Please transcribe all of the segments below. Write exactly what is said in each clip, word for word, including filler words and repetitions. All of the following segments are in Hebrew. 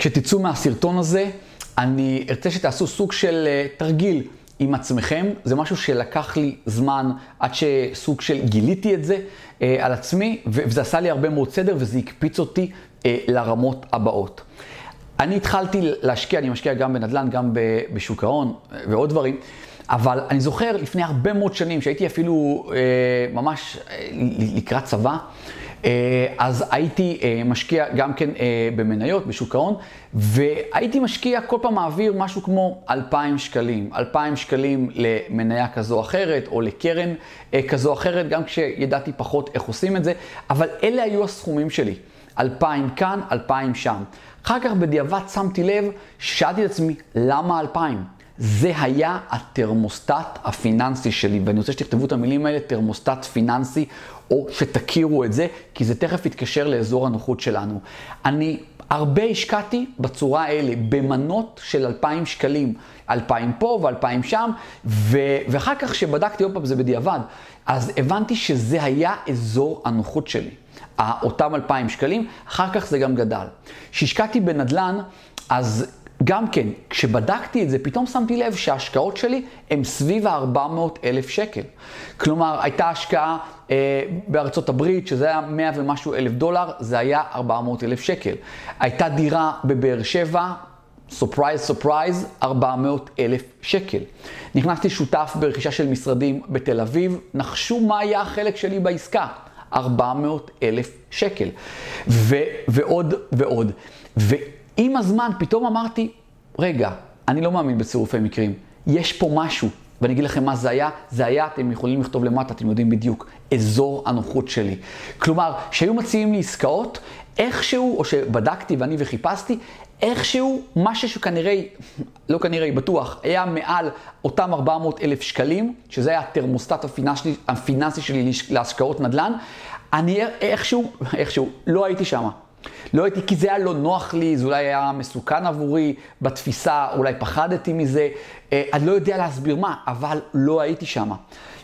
כשתצאו מהסרטון הזה, אני ארצה שתעשו סוג של תרגיל עם עצמכם. זה משהו שלקח לי זמן עד שסוג של גיליתי את זה אה, על עצמי, וזה עשה לי הרבה מאוד סדר וזה הקפיץ אותי אה, לרמות הבאות. אני התחלתי להשקיע, אני משקיע גם בנדל"ן, גם בשוק ההון ועוד דברים, אבל אני זוכר לפני הרבה מאוד שנים שהייתי אפילו אה, ממש אה, לקראת צבא, אז הייתי משקיע גם כן במניות, בשוק ההון, והייתי משקיע כל פעם מעביר משהו כמו אלפיים שקלים. אלפיים שקלים למניה כזו או אחרת, או לקרן כזו או אחרת, גם כשידעתי פחות איך עושים את זה, אבל אלה היו הסכומים שלי. אלפיים כאן, אלפיים שם. אחר כך בדיעבד שמתי לב, שאלתי את עצמי, למה אלפיים? זה היה התרמוסטט הפיננסי שלי, ואני רוצה שתכתבו את המילים האלה, תרמוסטט פיננסי, או שתכירו את זה, כי זה תכף יתקשר לאזור הנוחות שלנו. אני הרבה השקעתי בצורה האלה, במנות של אלפיים שקלים, אלפיים פה ואלפיים שם, ו... ואחר כך שבדקתי עוד פעם זה בדיעבד, אז הבנתי שזה היה אזור הנוחות שלי. אותם אלפיים שקלים, אחר כך זה גם גדל. כשהשקעתי בנדל"ן, אז גם כן, כשבדקתי את זה, פתאום שמתי לב שההשקעות שלי הן סביב ה-ארבע מאות אלף שקל. כלומר, הייתה השקעה אה, בארצות הברית, שזה היה מאה ומשהו אלף דולר, זה היה ארבע מאות אלף שקל. הייתה דירה בבאר שבע, סופרייז, סופרייז, ארבע מאות אלף שקל. נכנסתי שותף ברכישה של משרדים בתל אביב, נחשו מה היה החלק שלי בעסקה? ארבע מאות אלף שקל. ו- ועוד ועוד. ו- עם הזמן פתאום אמרתי, רגע, אני לא מאמין בצירופי מקרים. יש פה משהו, ואני אגיד לכם מה זה היה. זה היה, אתם יכולים לכתוב למטה, אתם יודעים בדיוק, אזור הנוחות שלי. כלומר, שהיו מציעים לי עסקאות, איכשהו, או שבדקתי ואני וחיפשתי, איכשהו, משהו שכנראה, לא כנראה, בטוח, היה מעל אותם ארבע מאות אלף שקלים, שזה היה התרמוסטט הפיננסי, הפיננסי שלי להשקעות נדל"ן, אני איכשהו, איכשהו, לא הייתי שמה. לא הייתי, כי זה היה לא נוח לי, זה אולי היה מסוכן עבורי בתפיסה, אולי פחדתי מזה, אני לא יודע להסביר מה, אבל לא הייתי שמה.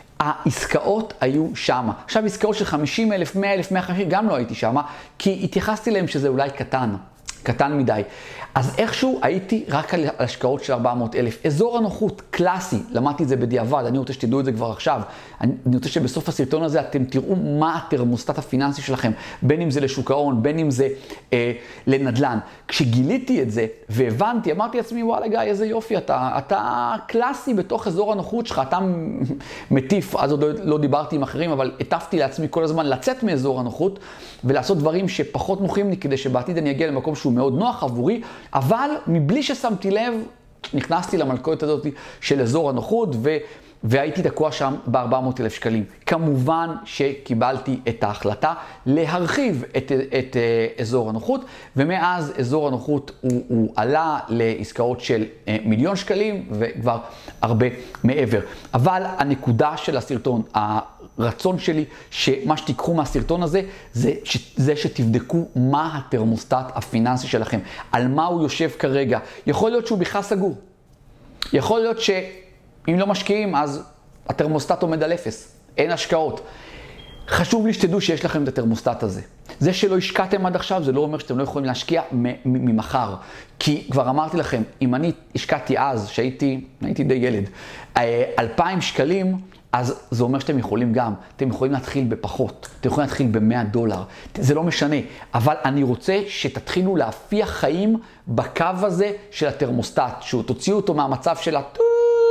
העסקאות היו שמה. עכשיו עסקאות של חמישים אלף, מאה אלף, מאה וחמישים, גם לא הייתי שמה, כי התייחסתי להם שזה אולי קטן, קטן מדי. אז איכשהו הייתי רק על השקעות של ארבע מאות אלף. אזור הנוחות קלאסי, למדתי את זה בדיעבד, אני רוצה שתדעו את זה כבר עכשיו. אני, אני רוצה שבסוף הסרטון הזה אתם תראו מה התרמוסטט הפיננסי שלכם, בין אם זה לשוק ההון, בין אם זה אה, לנדל"ן. כשגיליתי את זה והבנתי, אמרתי לעצמי, וואלה גיא, איזה יופי, אתה, אתה קלאסי בתוך אזור הנוחות שלך, אתה מטיף, אז עוד לא, לא דיברתי עם אחרים, אבל הטפתי לעצמי כל הזמן לצאת מאזור הנוחות, ולעשות דברים שפחות נוחים לי, כדי שבעתיד אני אגיע למקום שהוא מאוד נוח עבורי, אבל מבלי ששמתי לב, נכנסתי למלכודת הזאת של אזור הנוחות, ו... והייתי תקוע שם ב-ארבע מאות אלף שקלים. כמובן שקיבלתי את ההחלטה להרחיב את, את uh, אזור הנוחות, ומאז אזור הנוחות הוא, הוא עלה לעסקאות של uh, מיליון שקלים, וכבר הרבה מעבר. אבל הנקודה של הסרטון, הרצון שלי, שמה שתיקחו מהסרטון הזה, זה, זה שתבדקו מה התרמוסטט הפיננסי שלכם, על מה הוא יושב כרגע. יכול להיות שהוא בכלל סגור. יכול להיות ש... אם לא משקיעים, אז התרמוסטט עומד על אפס. אין השקעות. חשוב לי שתדעו שיש לכם את התרמוסטט הזה. זה שלא השקעתם עד עכשיו, זה לא אומר שאתם לא יכולים להשקיע ממחר. כי כבר אמרתי לכם, אם אני השקעתי אז, שהייתי, הייתי די ילד, אלפיים שקלים, אז זה אומר שאתם יכולים גם. אתם יכולים להתחיל בפחות. אתם יכולים להתחיל ב-מאה דולר. זה לא משנה. אבל אני רוצה שתתחילו להפיח חיים בקו הזה של התרמוסטט. שהוא תוציאו אותו מהמצב של הטו,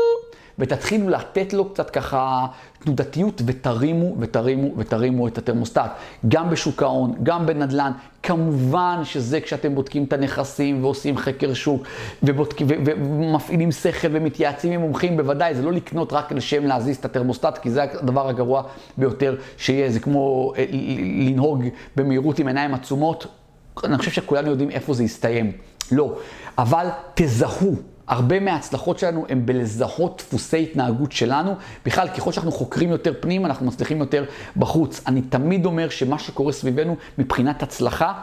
ותתחילו לתת לו קצת ככה תנודתיות, ותרימו ותרימו ותרימו את התרמוסטט. גם בשוק ההון, גם בנדל"ן. כמובן שזה כשאתם בודקים את הנכסים ועושים חקר שוק, ובודקים, ו- ומפעילים שכל ומתייעצים עם מומחים, בוודאי, זה לא לקנות רק לשם להזיז את התרמוסטט, כי זה הדבר הגרוע ביותר שיהיה. זה כמו לנהוג במהירות עם עיניים עצומות. אני חושב שכולנו יודעים איפה זה יסתיים. לא, אבל תזהו. הרבה מההצלחות שלנו הם בלזהות דפוסי התנהגות שלנו. בכלל, ככל שאנחנו חוקרים יותר פנים, אנחנו מצליחים יותר בחוץ. אני תמיד אומר שמה שקורה סביבנו מבחינת הצלחה,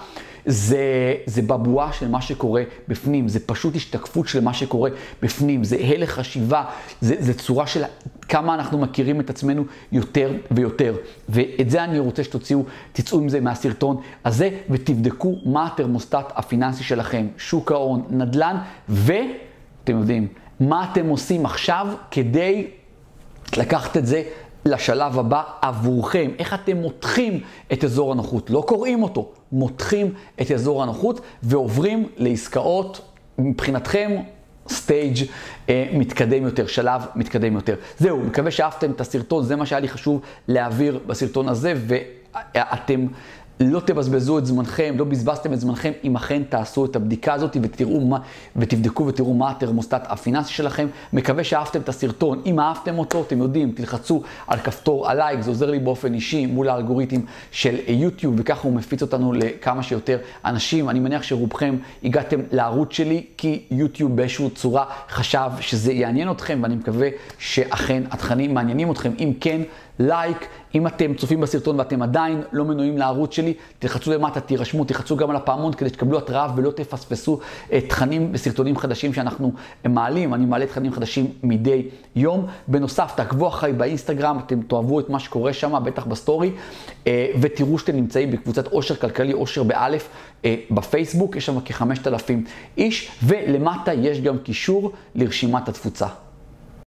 זה, זה בבואה של מה שקורה בפנים, זה פשוט השתקפות של מה שקורה בפנים, זה הלך חשיבה, זה, זה צורה של כמה אנחנו מכירים את עצמנו יותר ויותר. ואת זה אני רוצה שתוציאו, תצאו עם זה מהסרטון הזה, ותבדקו מה התרמוסטט הפיננסי שלכם, שוק ההון, נדל"ן, ואתם יודעים, מה אתם עושים עכשיו כדי לקחת את זה לשלב הבא עבורכם. איך אתם מותחים את אזור הנוחות, לא קוראים אותו, מותחים את אזור הנוחות ועוברים לעסקאות מבחינתכם סטייג' אה, מתקדם יותר, שלב מתקדם יותר. זהו, מקווה שאהבתם את הסרטון, זה מה שהיה לי חשוב להעביר בסרטון הזה, ואתם לא תבזבזו את זמנכם, לא בזבזתם את זמנכם, אם אכן תעשו את הבדיקה הזאת ותראו מה, ותבדקו ותראו מה התרמוסטט הפיננסי שלכם. מקווה שאהבתם את הסרטון. אם אהבתם אותו, אתם יודעים, תלחצו על כפתור הלייק, זה עוזר לי באופן אישי מול האלגוריתם של יוטיוב, וככה הוא מפיץ אותנו לכמה שיותר אנשים. אני מניח שרובכם הגעתם לערוץ שלי, כי יוטיוב באיזושהי צורה חשב שזה יעניין אתכם, ואני מקווה שאכן התכנים מעניינים אתכם. אם כן, לייק. אם אתם צופים בסרטון ואתם עדיין לא מנויים לערוץ שלי, תלחצו למטה, תירשמו, תלחצו גם על הפעמון כדי שתקבלו התראה ולא תפספסו תכנים וסרטונים חדשים שאנחנו מעלים. אני מעלה תכנים חדשים מדי יום. בנוסף, תעקבו אחרי באינסטגרם, אתם תאהבו את מה שקורה שם, בטח בסטורי, ותראו שאתם נמצאים בקבוצת עושר כלכלי, עושר באלף, בפייסבוק, יש שם כ-חמשת אלפים איש, ולמטה יש גם קישור לרשימת התפוצה.